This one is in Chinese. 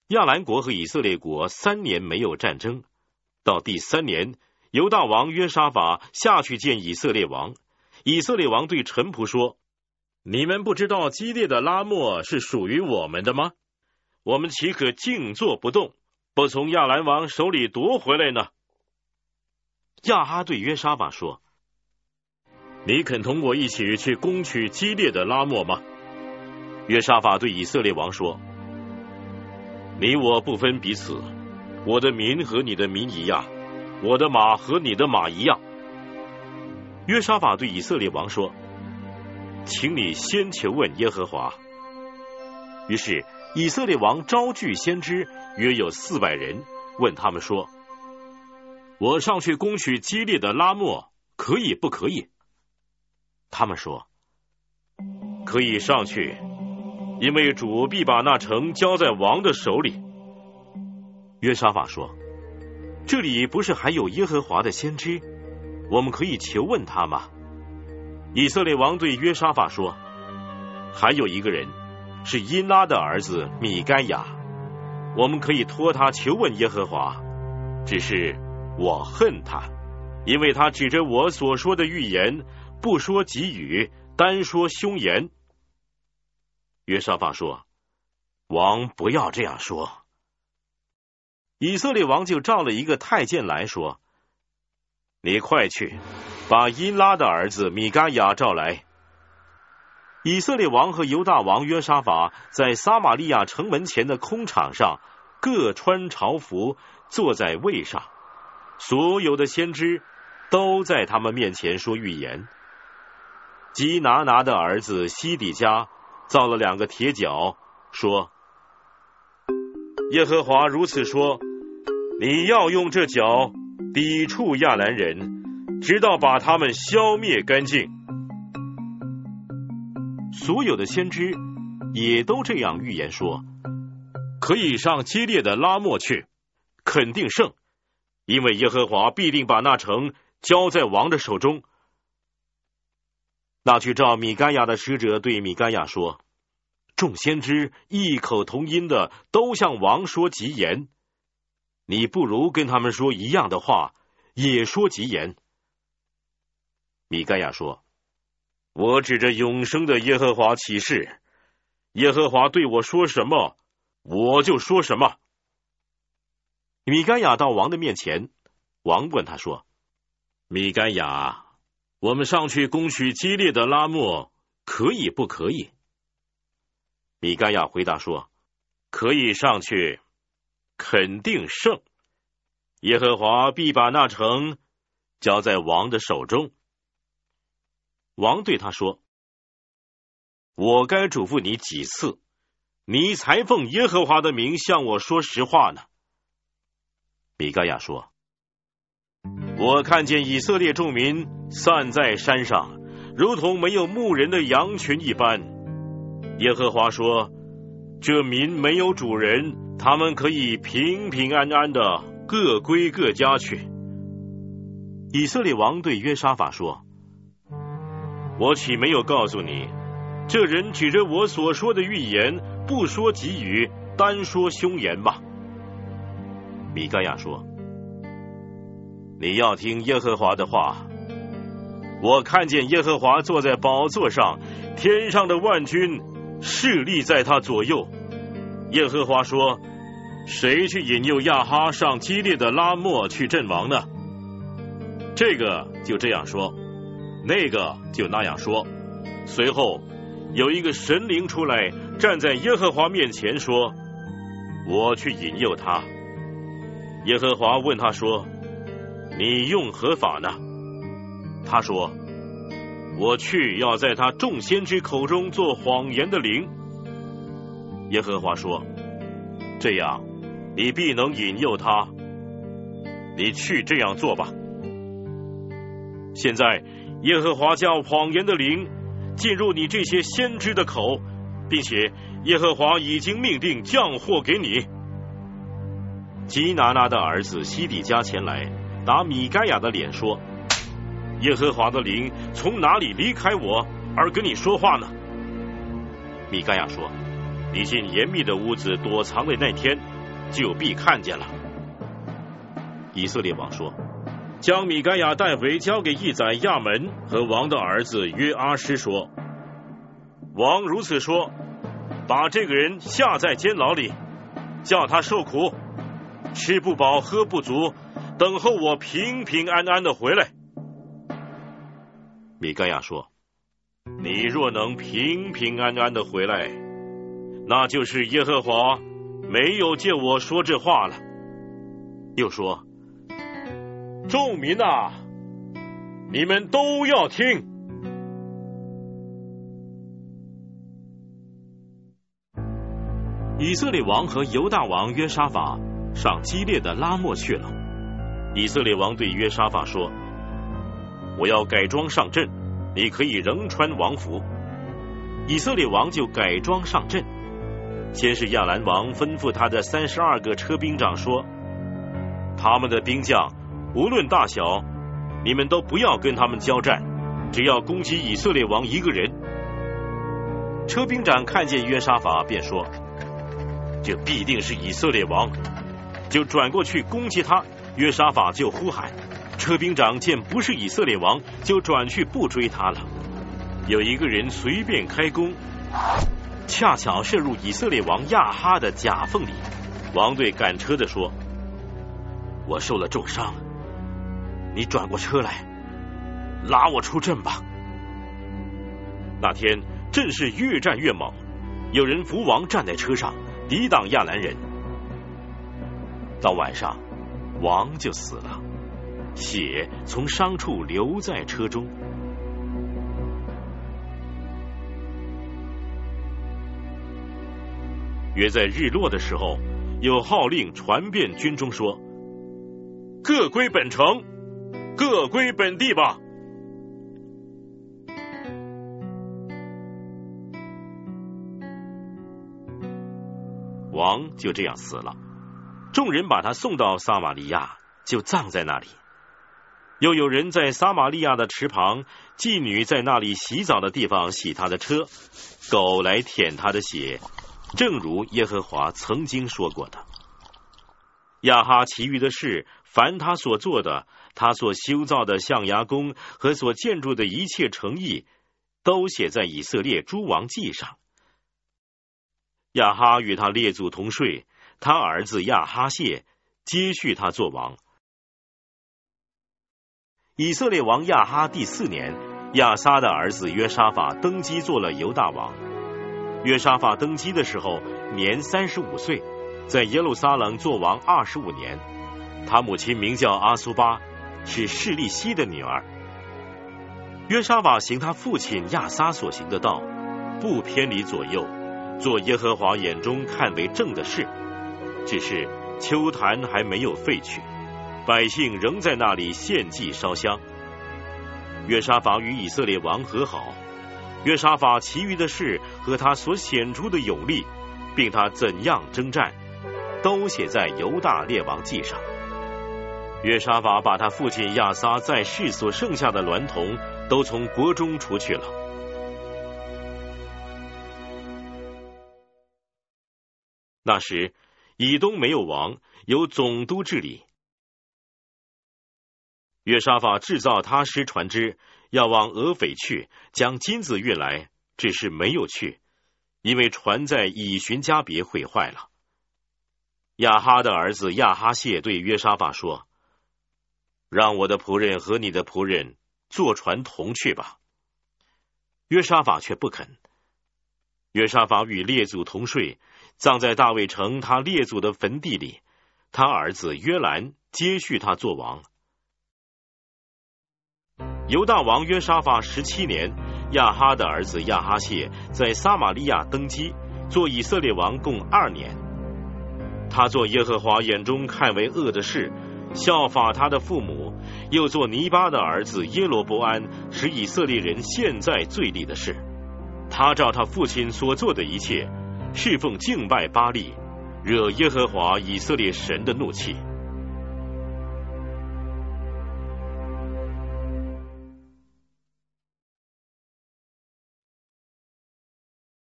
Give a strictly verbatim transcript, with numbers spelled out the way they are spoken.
亚兰国和以色列国三年没有战争，到第三年，犹大王约沙法下去见以色列王。以色列王对臣仆说：你们不知道基列的拉末是属于我们的吗？我们岂可静坐不动，不从亚兰王手里夺回来呢？亚哈对约沙法说：你肯同我一起去攻取基列的拉末吗？约沙法对以色列王说：你我不分彼此，我的民和你的民一样，我的马和你的马一样。约沙法对以色列王说：请你先求问耶和华。于是以色列王招聚先知，约有四百人，问他们说：我上去攻取基列的拉末，可以不可以？他们说：可以上去，因为主必把那城交在王的手里。约沙法说：这里不是还有耶和华的先知，我们可以求问他吗？以色列王对约沙法说：还有一个人是因拉的儿子米该亚，我们可以托他求问耶和华，只是我恨他，因为他指着我所说的预言，不说吉语，单说凶言。约沙法说：王不要这样说。以色列王就召了一个太监来说：你快去把因拉的儿子米该亚召来。以色列王和犹大王约沙法在撒玛利亚城门前的空场上，各穿朝服，坐在位上，所有的先知都在他们面前说预言。基拿拿的儿子西底家造了两个铁脚，说：耶和华如此说，你要用这脚抵触亚兰人，直到把他们消灭干净。所有的先知也都这样预言说：可以上基列的拉末去，肯定胜，因为耶和华必定把那城交在王的手中。那去召米该亚的使者对米该亚说：众先知异口同音的都向王说吉言，你不如跟他们说一样的话，也说吉言。米该亚说：我指着永生的耶和华起誓，耶和华对我说什么，我就说什么。米该亚到王的面前，王问他说：米该亚，我们上去攻取基列的拉末，可以不可以？米该亚回答说：可以上去，肯定胜，耶和华必把那城交在王的手中。王对他说：我该嘱咐你几次，你才奉耶和华的名向我说实话呢？米该亚说：我看见以色列众民散在山上，如同没有牧人的羊群一般。耶和华说：这民没有主人，他们可以平平安安的各归各家去。以色列王对约沙法说：我岂没有告诉你，这人指着我所说的预言，不说吉语，单说凶言吗？米该亚说：你要听耶和华的话。我看见耶和华坐在宝座上，天上的万军侍立在他左右。耶和华说：谁去引诱亚哈上基列的拉末去阵亡呢？这个就这样说，那个就那样说。随后有一个神灵出来，站在耶和华面前说：我去引诱他。耶和华问他说：你用何法呢？他说：我去要在他众先知口中做谎言的灵。耶和华说：这样你必能引诱他，你去这样做吧。现在耶和华叫谎言的灵进入你这些先知的口，并且耶和华已经命定降祸给你。基拿拿的儿子西底家前来，打米该亚的脸说：耶和华的灵从哪里离开我，而跟你说话呢？米该亚说：你进严密的屋子躲藏的那天， 就必看见了。以色列王说，将米该亚带回，交给义宰亚门和王的儿子约阿施说，王如此说，把这个人下在监牢里，叫他受苦，吃不饱喝不足，等候我平平安安的回来。米该亚说，你若能平平安安的回来，那就是耶和华没有借我说这话了。又说，众民啊，你们都要听。以色列王和犹大王约沙法上基列的拉末去了。以色列王对约沙法说，我要改装上阵，你可以仍穿王服。以色列王就改装上阵。先是亚兰王吩咐他的三十二个车兵长说，他们的兵将无论大小，你们都不要跟他们交战，只要攻击以色列王一个人。车兵长看见约沙法，便说，这必定是以色列王，就转过去攻击他。约沙法就呼喊，车兵长见不是以色列王，就转去不追他了。有一个人随便开弓，恰巧射入以色列王亚哈的甲缝里。王对赶车的说，我受了重伤，你转过车来，拉我出阵吧。那天阵势越战越猛，有人扶王站在车上抵挡亚兰人。到晚上，王就死了，血从伤处流在车中。约在日落的时候，有号令传遍军中说，各归本城，各归本地吧。王就这样死了，众人把他送到撒玛利亚，就葬在那里。又有人在撒玛利亚的池旁，妓女在那里洗澡的地方洗他的车，狗来舔他的血，正如耶和华曾经说过的。亚哈其余的事，凡他所做的，他所修造的象牙宫和所建筑的一切城邑，都写在以色列诸王记上。亚哈与他列祖同睡，他儿子亚哈谢接续他做王。以色列王亚哈第四年，亚撒的儿子约沙法登基做了犹大王。约沙法登基的时候年三十五岁，在耶路撒冷做王二十五年。他母亲名叫阿苏巴，是示利希的女儿。约沙法行他父亲亚撒所行的道，不偏离左右，做耶和华眼中看为正的事。只是丘坛还没有废去，百姓仍在那里献祭烧香。约沙法与以色列王和好。约沙法其余的事和他所显出的勇力，并他怎样征战，都写在犹大列王记上。约沙法把他父亲亚撒在世所剩下的娈童都从国中除去了。那时以东没有王，由总督治理。约沙法制造他施船只，要往俄斐去，将金子运来，只是没有去，因为船在以寻加别毁坏了。亚哈的儿子亚哈谢对约沙法说，让我的仆人和你的仆人坐船同去吧。约沙法却不肯。约沙法与列祖同睡，葬在大卫城他列祖的坟地里，他儿子约兰接续他做王。犹大王约沙法十七年，亚哈的儿子亚哈谢在撒玛利亚登基，做以色列王共二年。他做耶和华眼中看为恶的事，效法他的父母，又做尼巴的儿子耶罗波安使以色列人陷在罪里的事。他照他父亲所做的一切，侍奉敬拜巴力，惹耶和华以色列神的怒气。